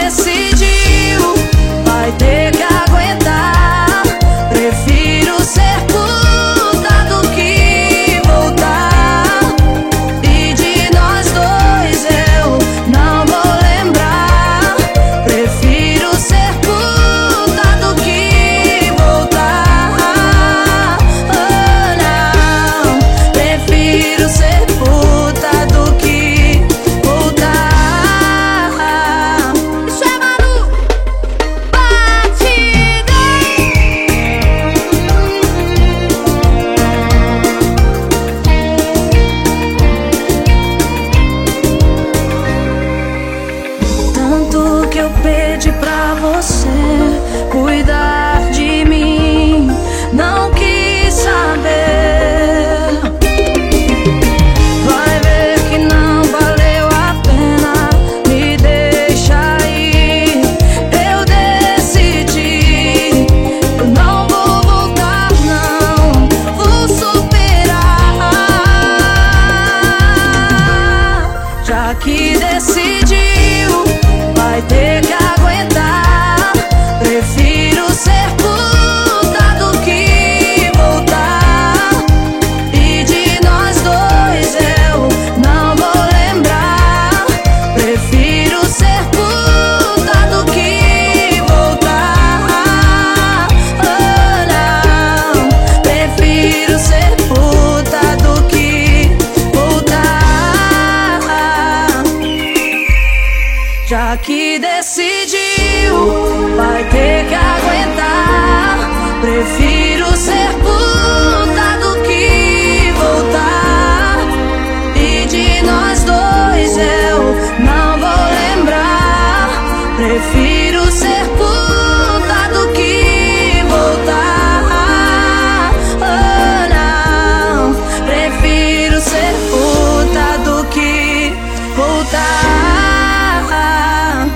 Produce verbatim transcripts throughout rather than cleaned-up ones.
decidiu, vai ter que aguentar. Prefiro ser puta do que voltar. E de nós dois eu não vou lembrar. Prefiro ser puta do que voltar. Oh, não. Prefiro ser puta do que voltar. Isso é Manu Batida. Tanto que eu pedi pra você cuidar de mim, não quis saber. Vai ver que não valeu a pena, me deixa ir. Eu decidi, eu não vou voltar, não vou superar. Já que decidiu, vai ter que aguentar. Prefiro ser puta do que voltar. E de nós dois eu não vou lembrar. Prefiro ser puta do que voltar. Oh, não. Prefiro ser puta do que voltar. Já que decidiu, vai ter que aguentar. Prefiro ser puta do que voltar. E de nós dois eu não vou lembrar. Prefiro ser puta do que voltar. Oh, não. Prefiro ser puta do que voltar.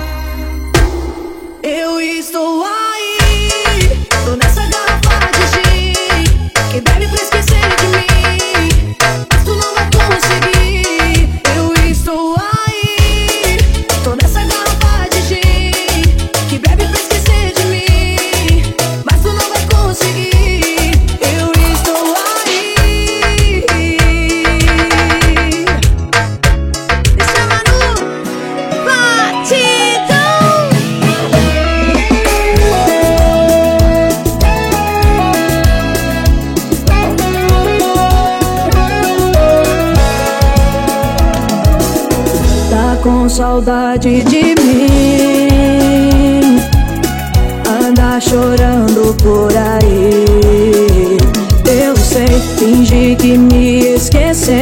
Eu estou aí, tô nessa garrafa de gin, que bebe pra esquecer de mim, mas tu não vai conseguir. Eu estou aí, tô nessa garrafa de gin, que bebe pra esquecer de mim, mas tu não vai conseguir. Eu estou aí. Isso é Manu Batidão. Tá com saudade de mim, anda chorando por aí. Eu sei, finge que me esqueceu,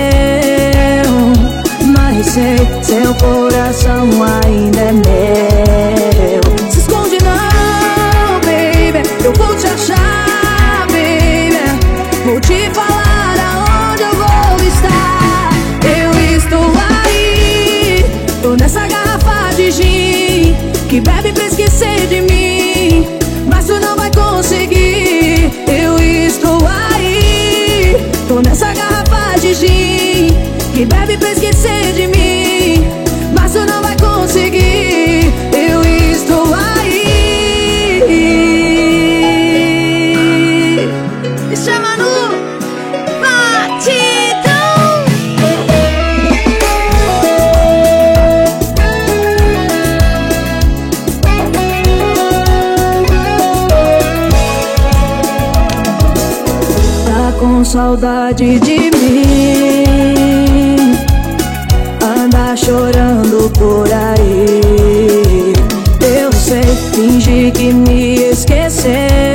mas sei, seu coração ainda é meu. Se esconde não, baby, eu vou te achar, baby. Vou te falar aonde eu vou estar. Eu estou aí, tô nessa garrafa de gin, que bebe pra esquecer de mim, mas tu não vai conseguir. Eu estou aí, tô nessa garrafa de gin, que bebe pra esquecer de mim, mas tu não vai conseguir. Eu estou aí. Me chama no Batidão. Tá com saudade de mim, anda chorando por aí. Eu sei, finge que me esqueceu,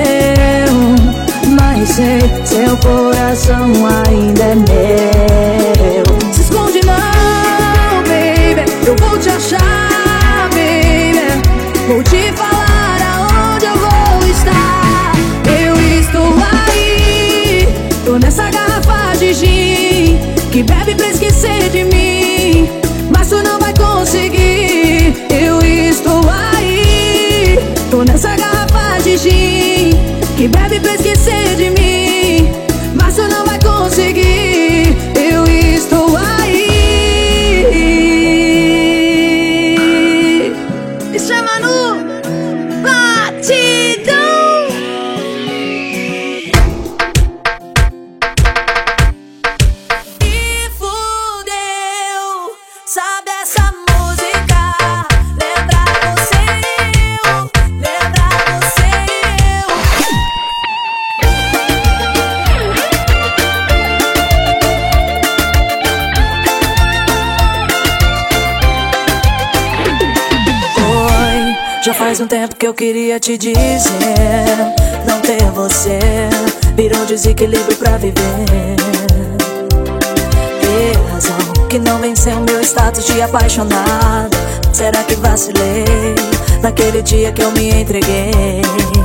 mas sei, seu coração ainda é meu. Se esconde não, baby, eu vou te achar, baby. Vou te falar aonde eu vou estar. Eu estou aí, tô nessa garrafa de gin, que bebe pra esquecer de mim, mas tu não vai conseguir. Eu estou aí, tô nessa garrafa de gin, que bebe pra esquecer de mim, mas tu não vai conseguir. Manu, batidão. E fudeu, sabe essa música? Lembra você e eu, lembra você e eu. Oi, já faz um tempo que eu queria te dizer, não ter você virou desequilíbrio pra viver. E razão que não venceu meu status de apaixonada. Será que vacilei naquele dia que eu me entreguei?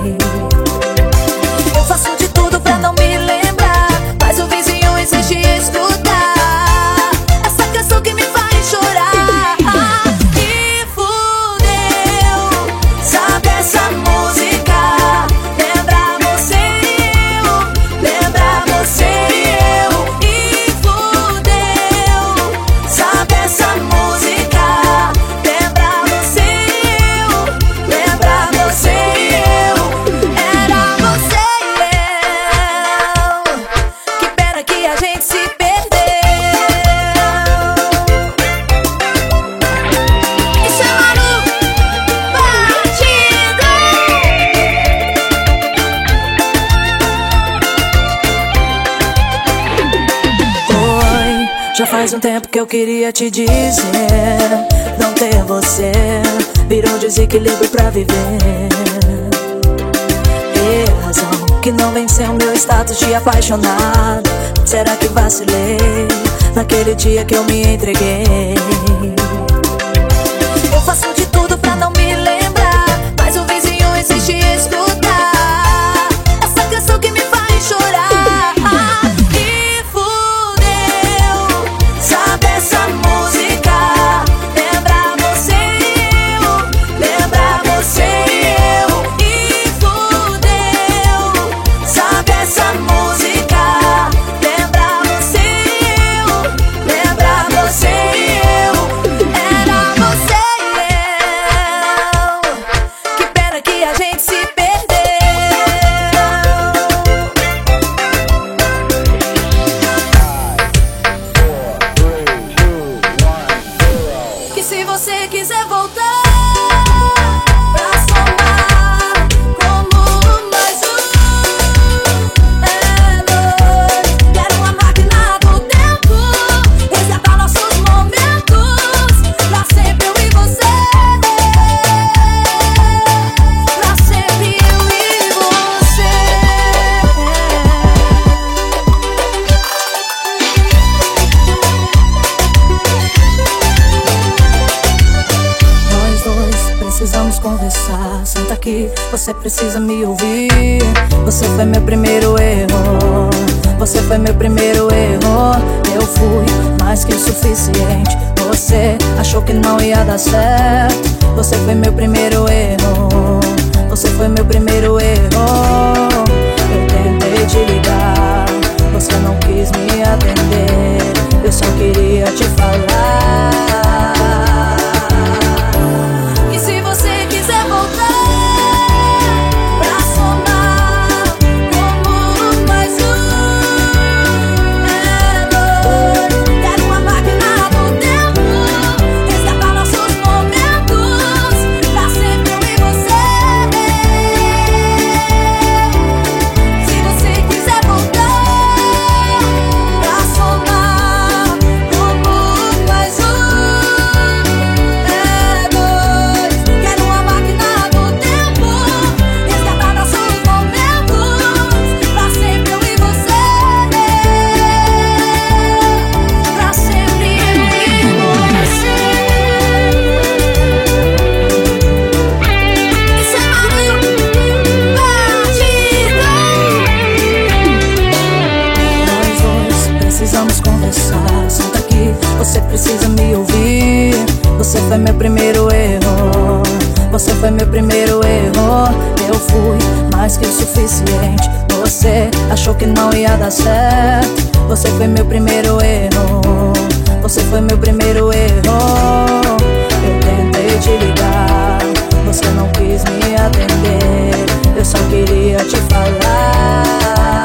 Eu faço de tudo pra não me lembrar, mas o vizinho insiste em escutar essa canção que me faz chorar. E fudeu, sabe essa música? Lembra você e eu, lembra você e eu. E fudeu, sabe essa música? Lembra você e eu, lembra você e eu. Era você e eu, que pena que a gente se perdeu. Isso é Manu, batidão. Oi, já faz um tempo que eu queria te dizer, não ter você virou desequilíbrio pra viver. E razão que não venceu meu status de apaixonada. Será que vacilei naquele dia que eu me entreguei? Eu faço de tudo pra não me lembrar, mas o vizinho insiste em escutar essa canção que me faz chorar. E fudeu, sabe essa música? Lembra você e eu, lembra você e eu. E fudeu, sabe essa música? Lembra você e eu, lembra você e eu. Era você e eu, que pena que a gente se perdeu. Que se você quiser voltar pra somar como mais um, é dois. Quero uma máquina do tempo, resgatar nossos momentos, pra sempre eu e você, pra sempre eu e você. Nós dois precisamos conversar. Senta aqui, você precisa me ouvir. Você foi meu primeiro erro, você foi meu primeiro erro. Eu fui mais que o suficiente. Você achou que não ia dar certo. Você foi meu primeiro erro, você foi meu primeiro erro. Eu tentei te ligar, você não quis me atender. Eu só queria te falar que se você quiser voltar pra somar como mais um, é dois. Quero uma máquina do tempo, resgatar nossos momentos, pra sempre eu e você. Se você quiser voltar pra somar como mais um, é dois. Quero uma máquina do tempo, resgatar nossos momentos, pra sempre eu e você, pra sempre eu e você. Isso é Manu, batidão. Nós dois precisamos conversar. Senta aqui, você precisa me ouvir. Você foi meu primeiro erro, você foi meu primeiro erro. Eu fui mais que o suficiente. Você achou que não ia dar certo. Você foi meu primeiro erro, você foi meu primeiro erro. Eu tentei te ligar, você queria te falar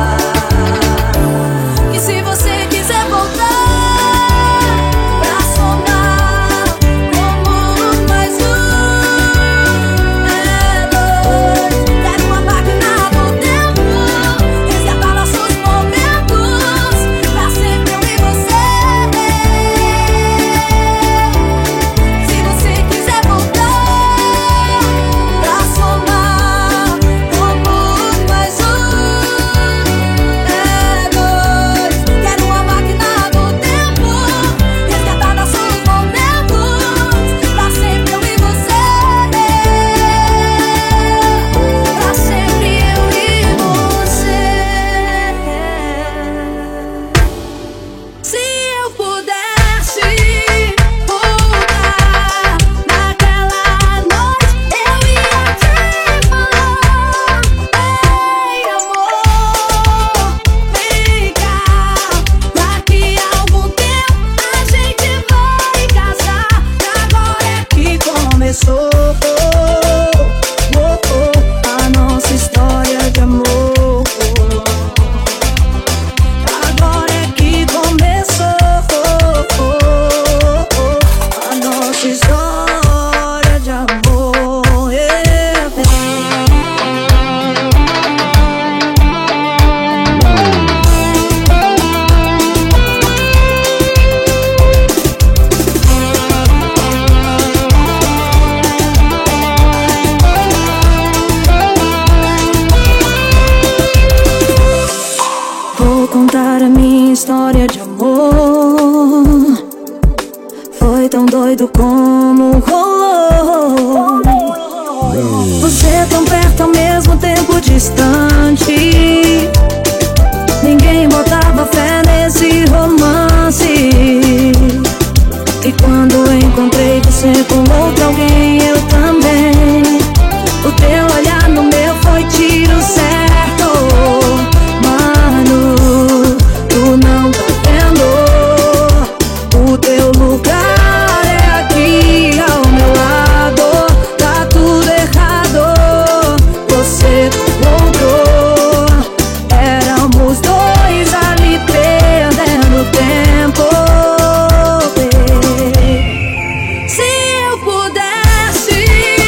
que se você quiser voltar pra somar como mais um, é dois. Quero uma máquina do tempo, resgatar nossos momentos, pra sempre eu e você. Se você quiser voltar pra somar como mais um, é dois. Quero uma máquina do tempo, resgatar nossos momentos, pra sempre eu e você. Pra sempre eu e você. Se eu pudesse voltar naquela noite, eu ia te falar: ei, amor, vem cá. Daqui a algum tempo a gente vai casar. Agora é que começou oh, oh, a nossa história de amor. Agora é que começou a nossa história de amor. Yeah, vou contar a minha história de amor. Foi tão doido como rolou. Você tão perto ao mesmo tempo distante. Ninguém botava fé nesse romance. E quando encontrei você com outro alguém, eu também. O teu olhar no meu foi tiro certo. Mano, tu não tá vendo? O teu lugar é aqui ao meu lado. Tá tudo errado, você comprou. Éramos dois ali perdendo tempo. Se eu pudesse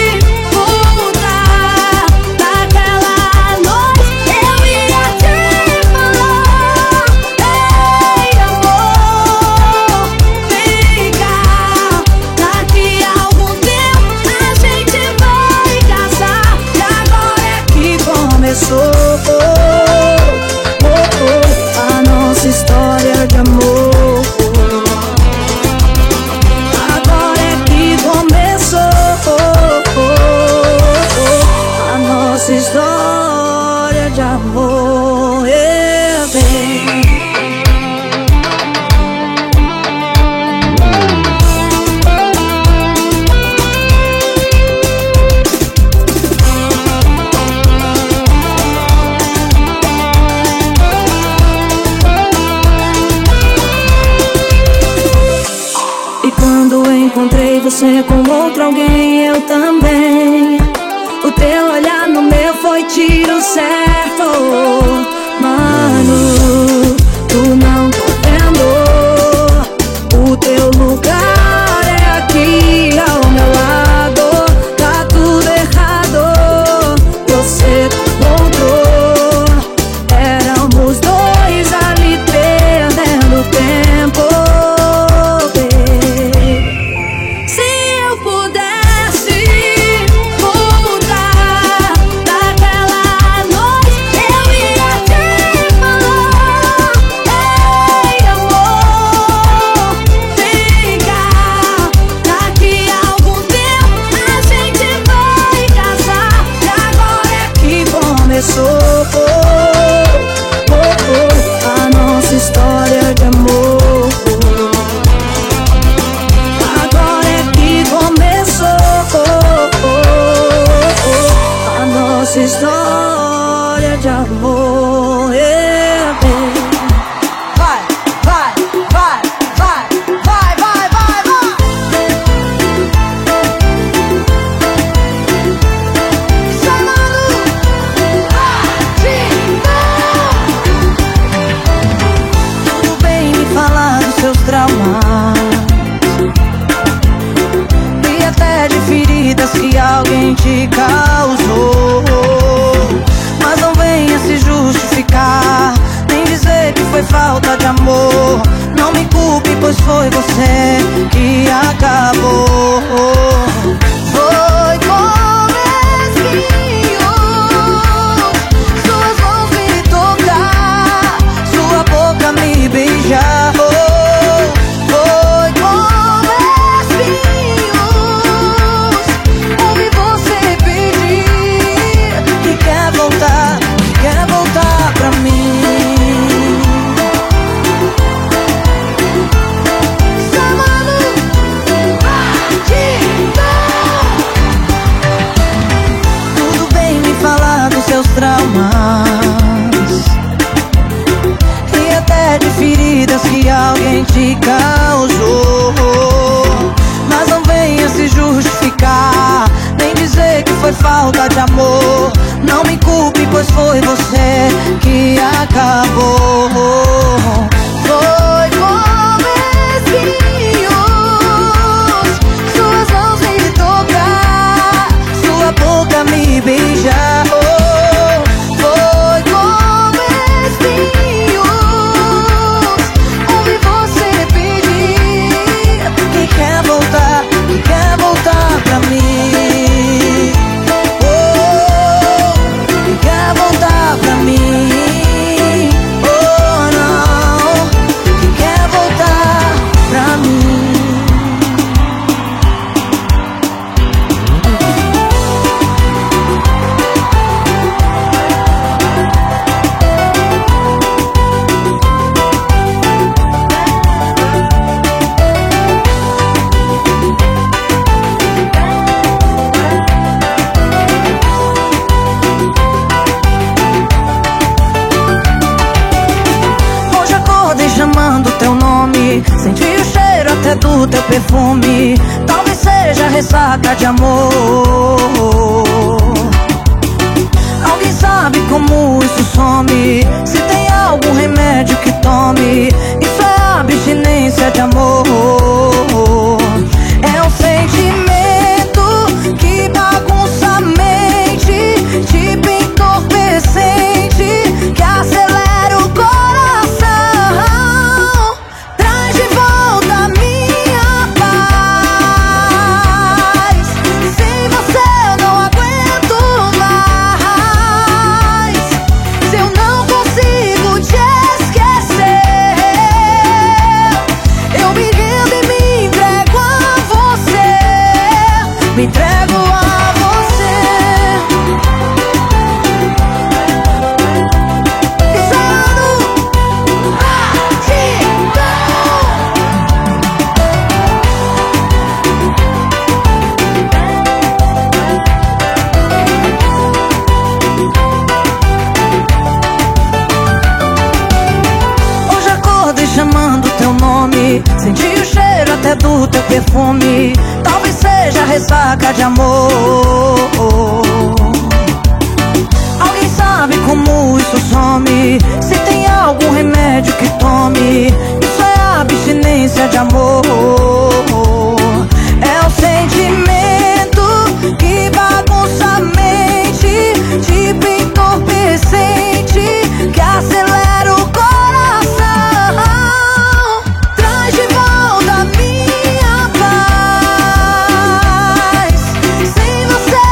voltar naquela noite, eu ia te falar: ei, amor, vem cá. Daqui a algum tempo a gente vai casar. E agora é que começou oh, oh, a nossa história de amor. Agora é que começou a nossa história de amor. Yeah, baby. E quando encontrei você com outro alguém, eu também. O teu olhar no meu foi tiro certo. Mano, tu não tá vendo? O teu lugar é aqui ao meu lado. Tá tudo errado, você encontrou. Éramos dois ali perdendo tempo. Se eu pudesse voltar naquela noite, eu ia te falar: ei, amor, vem cá. Daqui a algum tempo a gente vai casar. E agora é que começou oh, oh, a nossa história de amor. Agora é que começou a nossa história de amor. Yeah, baby. Vai, vai, vai, vai, vai, vai, vai, vai. Chamando te causou. Mas não venha se justificar, nem dizer que foi falta de amor. Não me culpe, pois foi você que acabou. Foi com espinhos suas mãos me tocar, sua boca me beijar. Foi com espinhos ouvi você pedir que quer voltar, que quer voltar pra mim. Seus traumas e até de feridas que alguém te causou. Mas não venha se justificar, nem dizer que foi falta de amor. Não me culpe, pois foi você que acabou. Foi com espinhos suas mãos me tocar, sua boca me beijar. Senti o cheiro até do teu perfume, talvez seja ressaca de amor. Alguém sabe como isso some? Se tem algum remédio que tome, isso é abstinência de amor. É um sentimento que bagunça a mente, tipo entorpecente, que acelera o coração. Me entrego a você. Pisando hoje acordei chamando teu nome, senti o cheiro até do teu perfume, talvez seja ressaca de amor. Alguém sabe como isso some? Se tem algum remédio que tome, isso é abstinência de amor. É o sentimento que bagunça a mente, tipo entorpecente, que acelera o coração. Traz de volta a minha paz. Sem você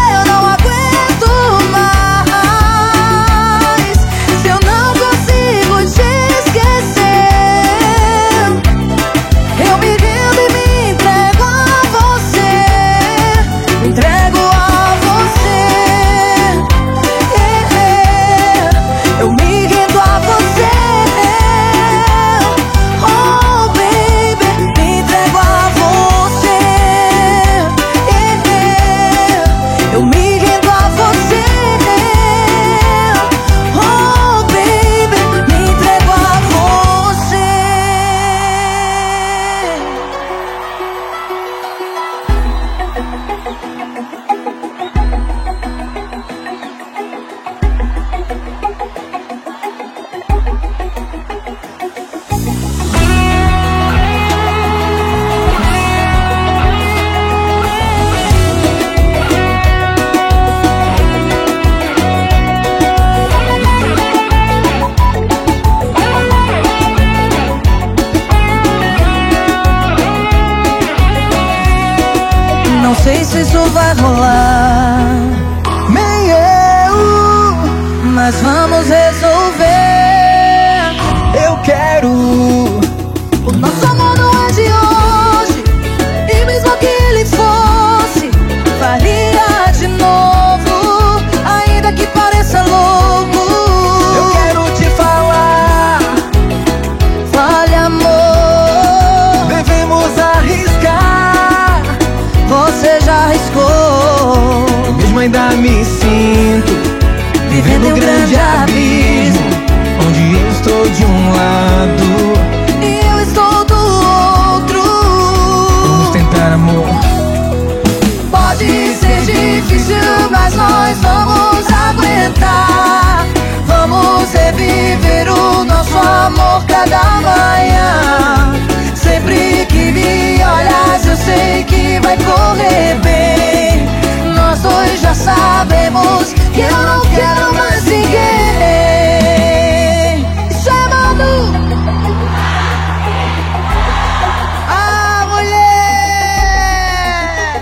me sinto vivendo um grande abismo, onde eu estou de um lado e eu estou do outro. Vamos tentar, amor. Pode ser difícil, mas nós vamos aguentar. Vamos reviver o nosso amor cada manhã. Sempre que me olhas eu sei que vai correr bem. Nós dois já sabemos que eu não quero mais ninguém. Isso é Manu. Ah, mulher.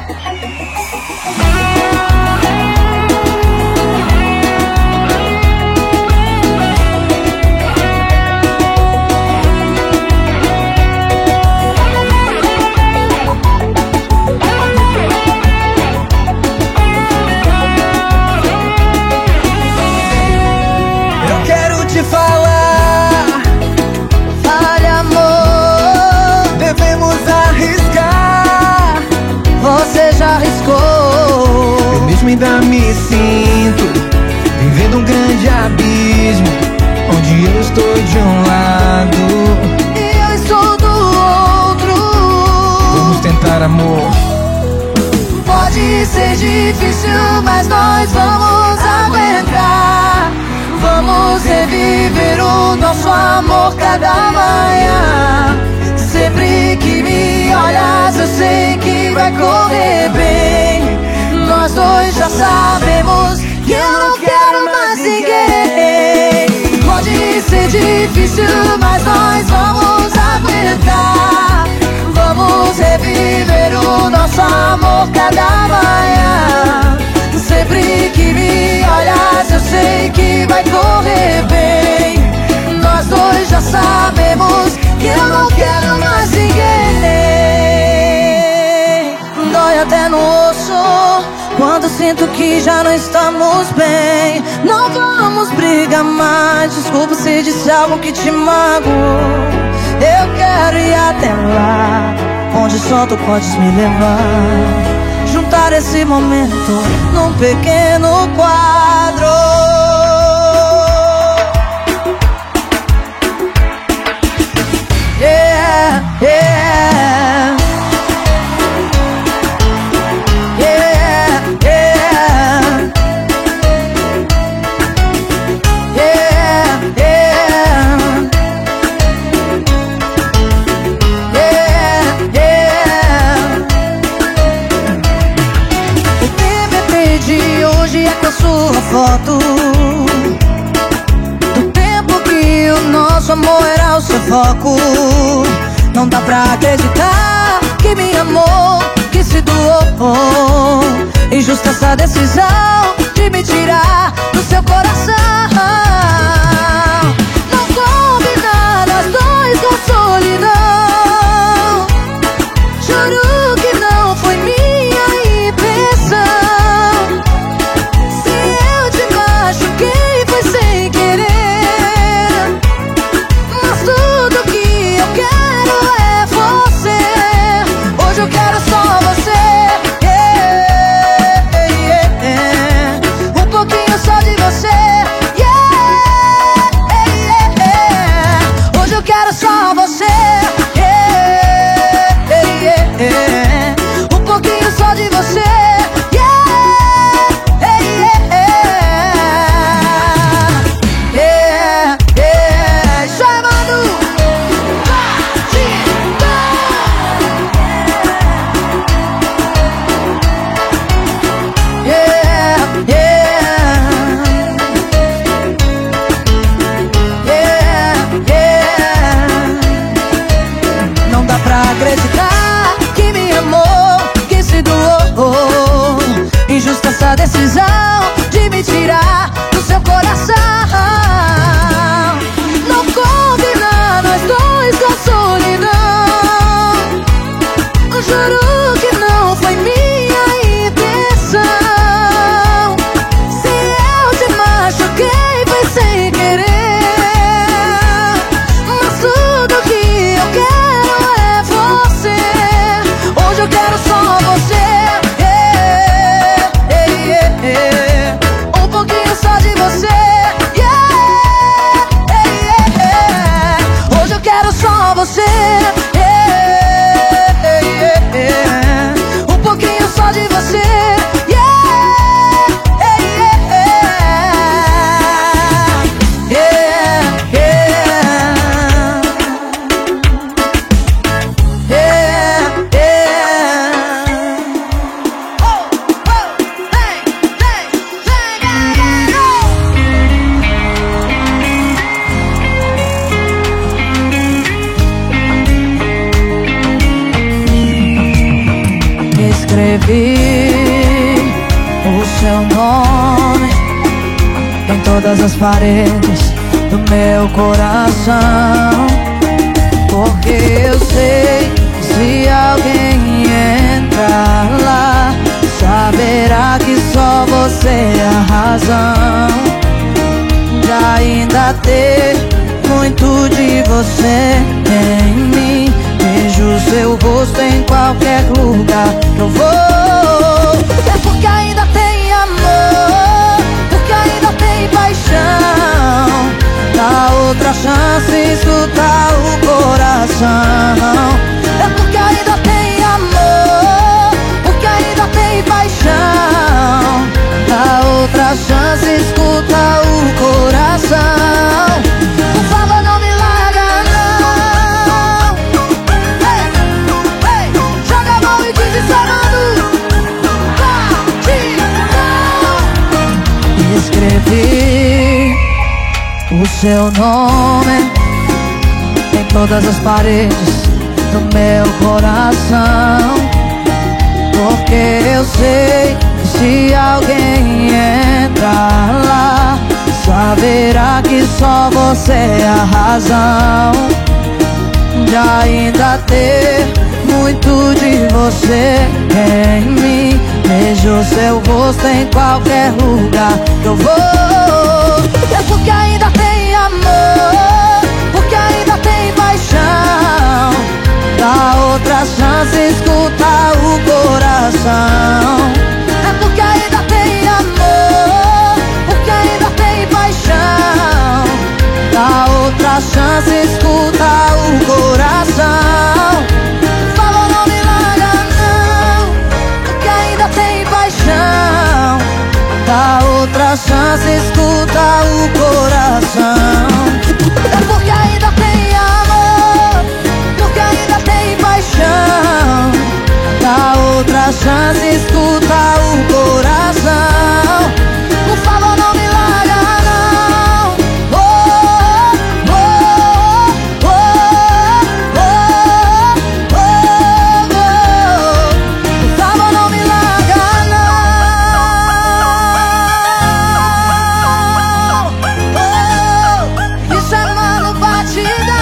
Eu quero te falar, Fale, amor, devemos arriscar. você já arriscou. Eu mesmo ainda me sinto vivendo um grande abismo, onde eu estou de um lado E eu estou do outro. Vamos tentar, amor. Pode ser difícil, mas nós vamos aguentar. Vamos reviver o nosso amor cada manhã. Sempre que me olhas eu sei que vai correr bem. Nós dois já sabemos que eu não quero mais ninguém. Pode ser difícil, mas nós vamos aguentar. Vamos reviver o nosso amor cada manhã. Sempre que me olhas eu sei que vai correr bem. Nós dois já sabemos que eu não quero mais ninguém. Dói até no osso quando sinto que já não estamos bem. Não vamos brigar mais, desculpa se disse algo que te magoou. Eu quero ir até lá, onde só tu podes me levar. Juntar esse momento num pequeno quadro. Yeah, yeah. Yeah, yeah. Yeah, yeah. Yeah, yeah. O T B T de hoje é com a sua foto, do tempo que o nosso amor era o seu foco. Não dá pra acreditar que me amou, que se doou. Injusta essa decisão de me tirar do seu coração. Não combina nós dois com solidão. Juro que não foi minha intenção. Se eu te machuquei foi sem querer. Mas tudo que eu quero é você. Hoje eu quero só você. Yeah, yeah, yeah. Um pouquinho só de você. Yeah, yeah. Hoje eu quero só você. Yeah, yeah. Um pouquinho só de você. Yeah, yeah. Yeah, yeah. Isso é Manu. Yeah, yeah. Yeah, yeah. Não dá pra acreditar que me amou, que se doou. Injusta essa decisão de me tirar do seu coração. Não combina nós dois com solidão. Eu juro que não foi minha intenção. Se eu te machuquei foi sem querer. Mas tudo que eu quero é você. Hoje eu quero só você. Yeah, yeah, yeah. seu nome em todas as paredes do meu coração. Porque eu sei que se alguém entrar lá, saberá que só você é a razão de ainda ter muito de você em mim. Vejo seu rosto em qualquer lugar que eu vou. É porque ainda tem amor, porque ainda tem paixão. Dá outra chance, escuta o coração. É porque ainda tem amor, porque ainda tem paixão. Dá outra chance, escuta o coração. Por favor, não me larga, não. Ei, ei, joga a mão e diz encerrando. Batidão. Escrevi o seu nome em todas as paredes do meu coração. Porque eu sei que se alguém entrar lá, saberá que só você é a razão de ainda ter muito de você em mim. Vejo seu rosto em qualquer lugar que eu vou. É porque ainda tem amor, porque ainda tem paixão. Dá outra chance, escuta o coração. É porque ainda tem amor, porque ainda tem paixão. Dá outra chance, escuta o coração. Por favor, não me larga, não. Porque ainda tem paixão. Dá outra chance, escuta o coração. É porque ainda tem amor, porque ainda tem paixão. Dá outra chance, escuta o coração. Por favor, não me larga, não. Oh, oh, oh, oh, oh, oh. Por favor, não me larga, não. Oh, me chamando batidão.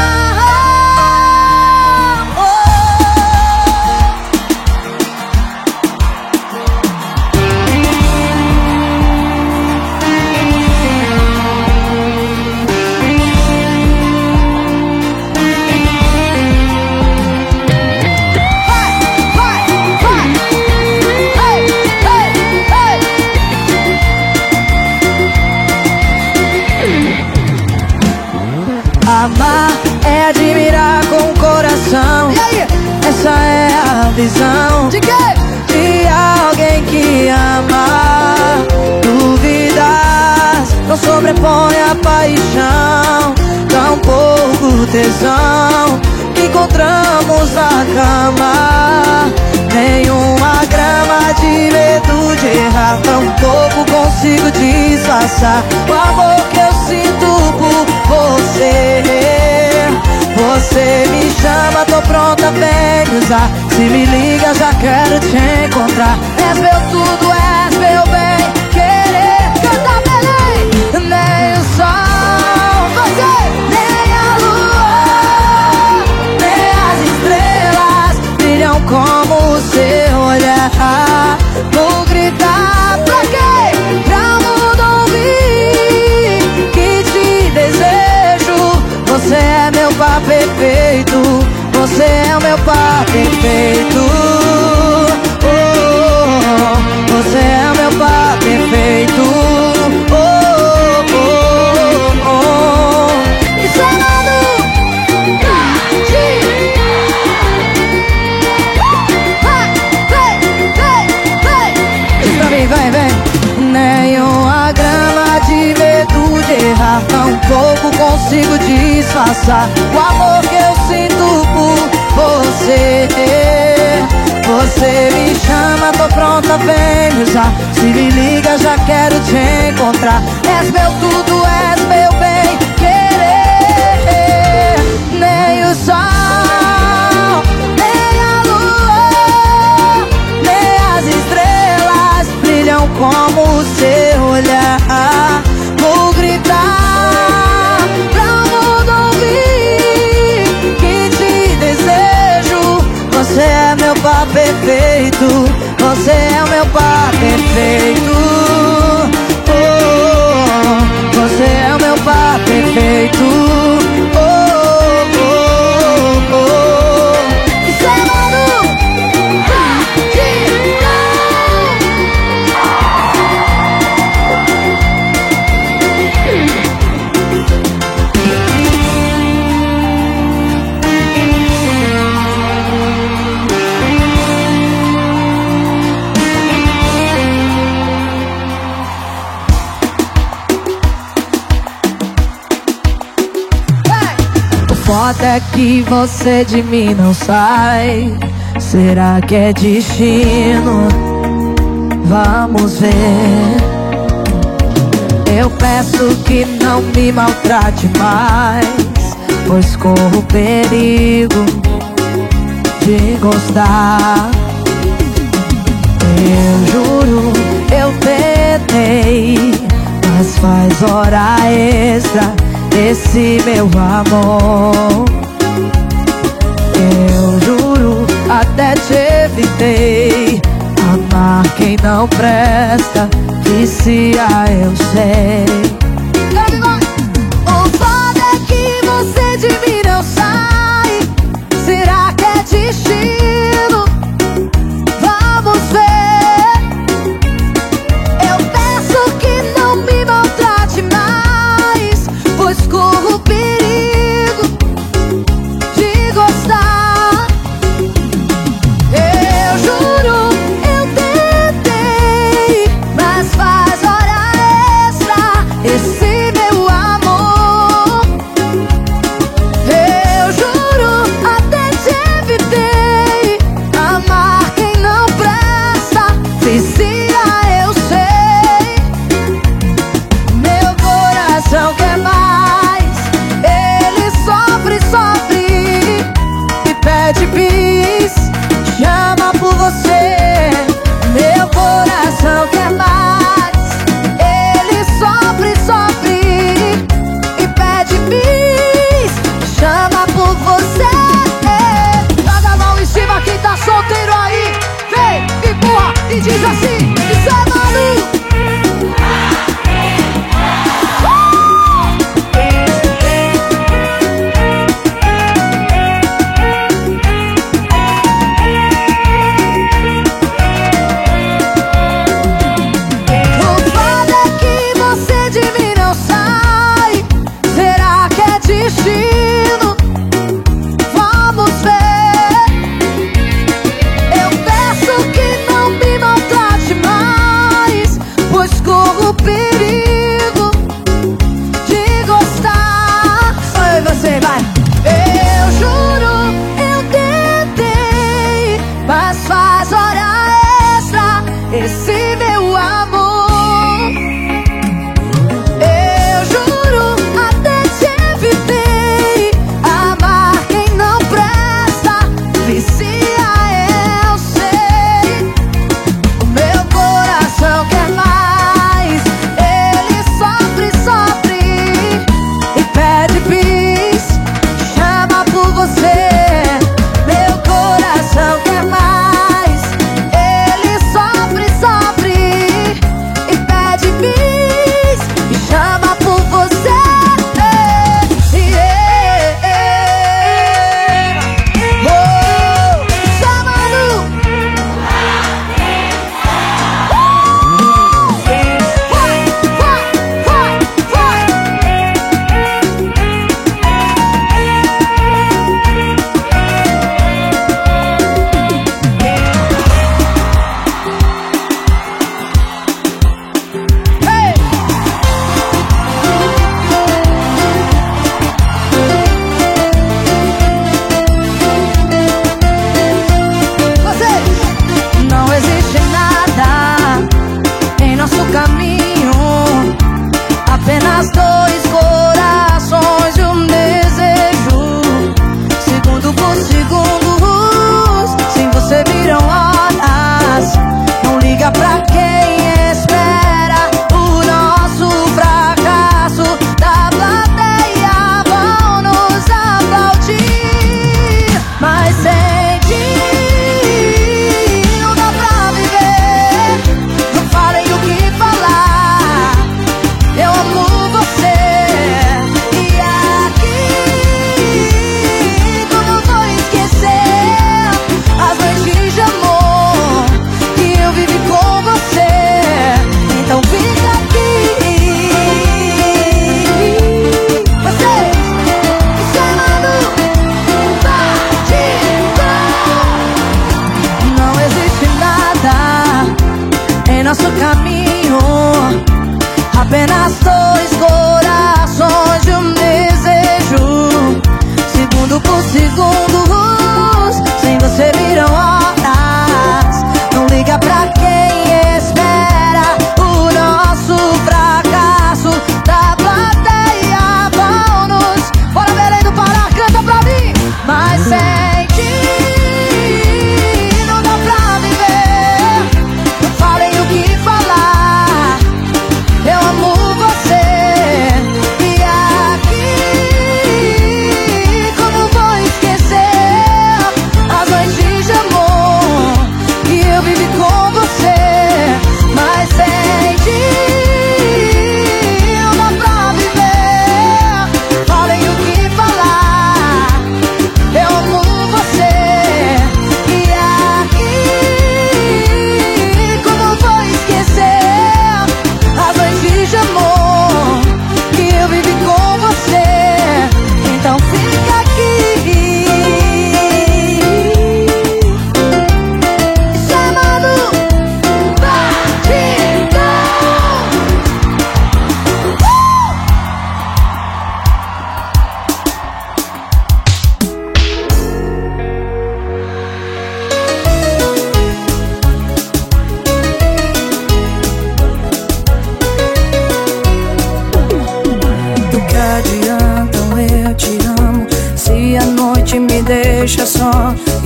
Amar é admirar com o coração. E aí? Essa é a visão De quê? de alguém que ama. Dúvidas não sobrepõe a paixão, tão pouco tesão que encontramos na cama. Nenhuma grama de medo de errar, tão pouco consigo disfarçar o amor que eu sinto por você. Você me chama, tô pronta, vem usar. Se me liga, já quero te encontrar. És meu tudo, és meu bem querer. Canta, Belém. Nem o sol, você, nem a lua, nem as estrelas brilham como o seu olhar. Vou gritar pra quê? Pra mundo ouvir que te desejo. Você é meu par perfeito, você é o meu par perfeito. Oh, oh, oh. Você é o meu par perfeito. Oh, oh, oh. E sonando diz pra mim, vem, vem. Nenhuma grama de medo de errar, tão pouco consigo disfarçar o amor que eu sinto por você. Você me chama, tô pronta, vem me usar. Se me liga, já quero te encontrar. És meu tudo, és meu bem querer. Nem o sol, nem a lua, nem as estrelas brilham como o seu olhar. Vou gritar pra o mundo ouvir que te desejo. Você é meu par perfeito, você é o meu par perfeito. Oh, oh, você é o meu par perfeito. Oh, oh, oh, oh. Isso é Manu foda é que você de mim não sai. Será que é destino? Vamos ver. Eu peço que não me maltrate mais, pois corro perigo de gostar. Eu juro, eu tentei, mas faz hora extra esse meu amor. Eu juro, até te evitei. Amar quem não presta, vicia eu sei. O foda é que você de mim não sai. Será que é destino? Vamos ver. Eu peço que não me maltrate mais, pois corro perigo de gostar. Eu juro, eu tentei, mas faz hora extra esse meu amor. Eu juro, até te evitei. Amar quem não presta, vicia eu sei. Meu coração quer mais, ele sofre, sofre e pede bis, chama por você. Meu coração quer mais, ele sofre, sofre e pede bis, chama por você. Joga a mão em cima quem tá solteiro aí, vem, empurra e diz assim: isso é Manu. O foda é que você de mim não sai. Será que é destino? Vamos ver. Eu peço que não me maltrate mais, pois corro perigo de gostar. Oi, você vai. Eu juro, eu tentei, mas faz hora extra esse meu amor. Eu juro, até te evitei. Amar quem não presta, vicia eu sei. O meu coração quer mais,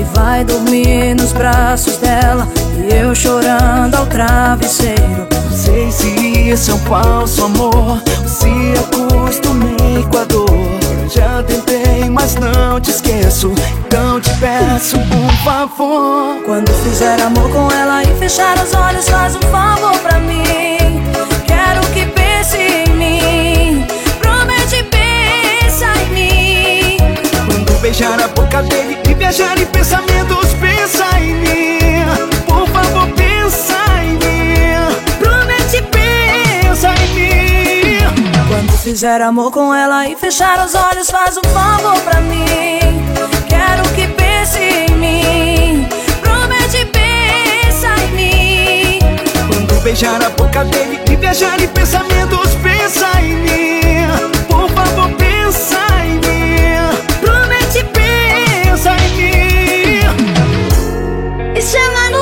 vai dormir nos braços dela e eu chorando ao travesseiro. Não sei se isso é um falso amor ou se acostumei com a dor. Já tentei, mas não te esqueço, então te peço um favor. Quando fizer amor com ela e fechar os olhos, faz um favor pra mim. Quero que pense em mim, promete, pensa em mim. Quando beijar a boca dele e viajar em pensamentos, pensa em mim. Por favor, pensa em mim, promete, pensa em mim. Quando fizer amor com ela e fechar os olhos, faz um favor pra mim. Quero que pense em mim, promete, pensa em mim. Quando beijar a boca dele e viajar em pensamentos, pensa em mim. Por favor, pensa em mim, promete, pensa em mim. Isso é Manu.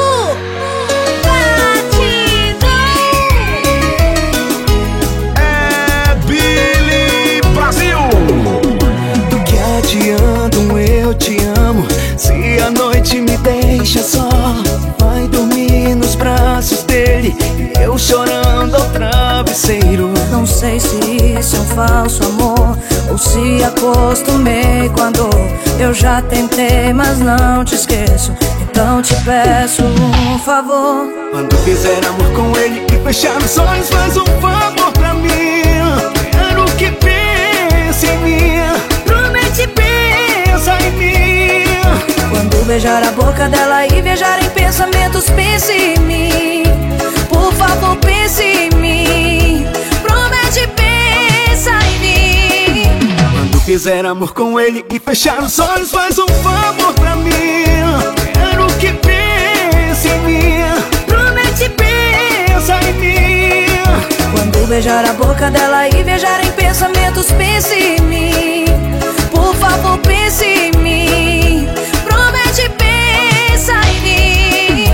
Eu te amo, se a noite me deixa só. Vai dormir nos braços dele e eu chorando ao travesseiro. Não sei se isso é um falso amor ou se acostumei com a dor. Eu já tentei, mas não te esqueço, então te peço um favor. Quando fizer amor com ele e fechar os olhos, faz um favor pra mim. Quero que pense em mim, promete, pensa em mim. Quando beijar a boca dela e viajar em pensamentos, pense em mim. Por favor, pense em mim, promete, pensa em mim. Quando fizer amor com ele e fechar os olhos, faz um favor pra mim. Quero que pense em mim, promete, pensa em mim. Quando beijar a boca dela e viajar em pensamentos, pense em mim. Por favor, pense em mim, promete, pensa em mim.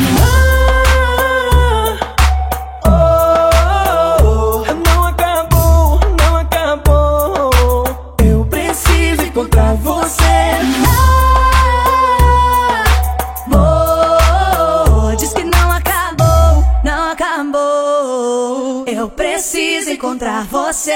Ah, oh, oh, oh. Não acabou, não acabou. Eu preciso encontrar você. Ah, oh, diz que não acabou, não acabou. Eu preciso encontrar você.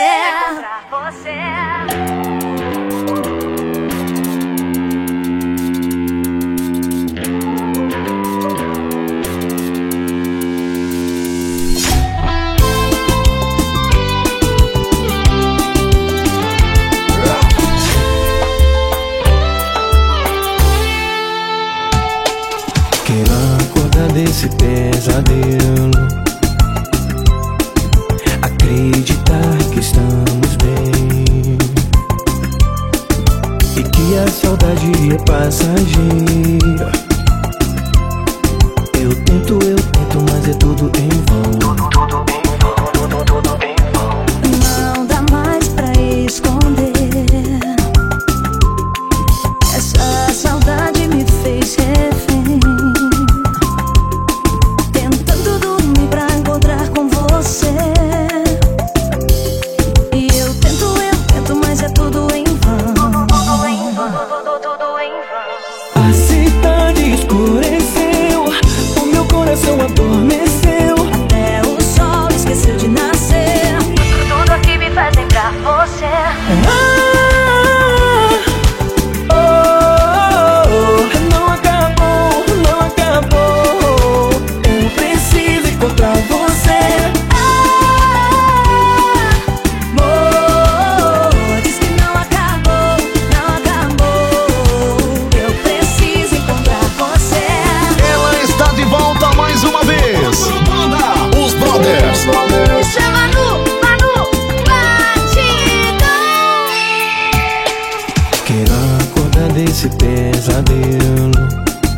Quero acordar desse pesadelo, acreditar que estamos bem e que a saudade é passageira. Eu tento, eu tento, mas é tudo em vão. Tudo, tudo em vão, tudo, tudo em vão. Não dá mais pra esconder. Essa saudade me fez refém, tentando dormir pra encontrar com você. E eu tento, eu tento, mas é tudo em vão. Tudo em vão, tudo em vão. A cidade escureceu, o meu coração adormeceu. Até o sol esqueceu de nascer. Tudo aqui me faz lembrar você. Ah, oh, oh, não acabou, não acabou. Eu preciso encontrar você. Amor, diz que não acabou, não acabou. Eu preciso encontrar você. Ela está de volta mais uma vez. Os Brothers. Isso é Manu, Manu, Batidão. Quero acordar desse pesadelo,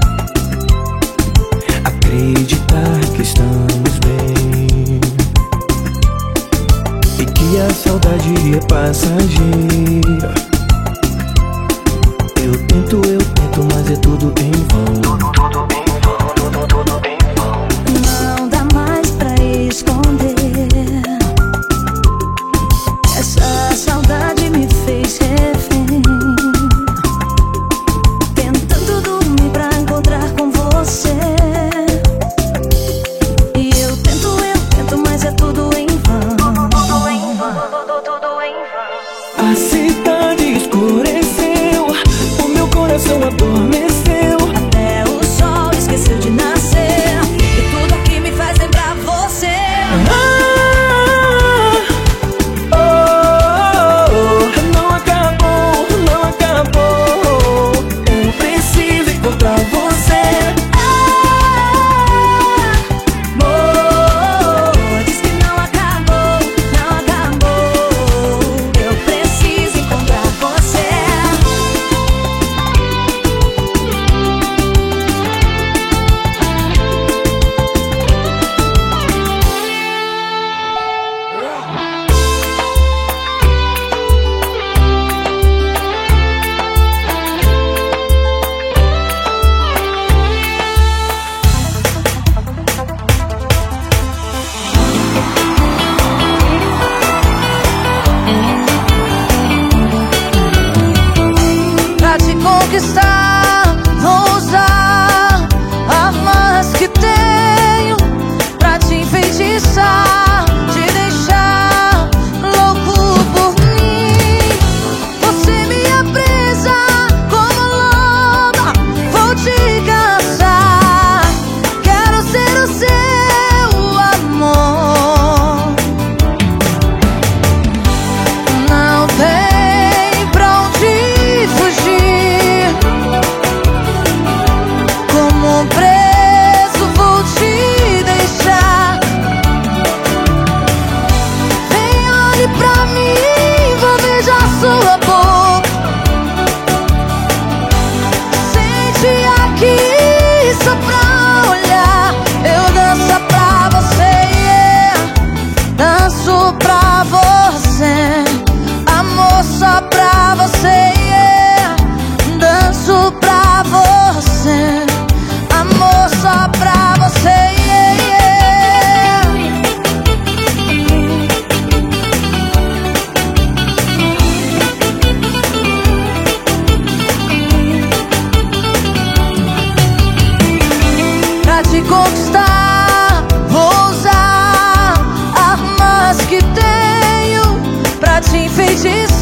acreditar que estamos bem e que a saudade é passageira. Eu tento, eu tento, mas é tudo em vão. Tudo, tudo em vão, tudo, tudo em vão. Não dá mais pra esconder. Essa saudade me fez refém, tentando dormir danço pra você, amor, só pra você, yeah. Danço pra você, amor, só pra você, yeah, yeah. Pra te conquistar, vou usar armas que tenho pra te enfeitiçar.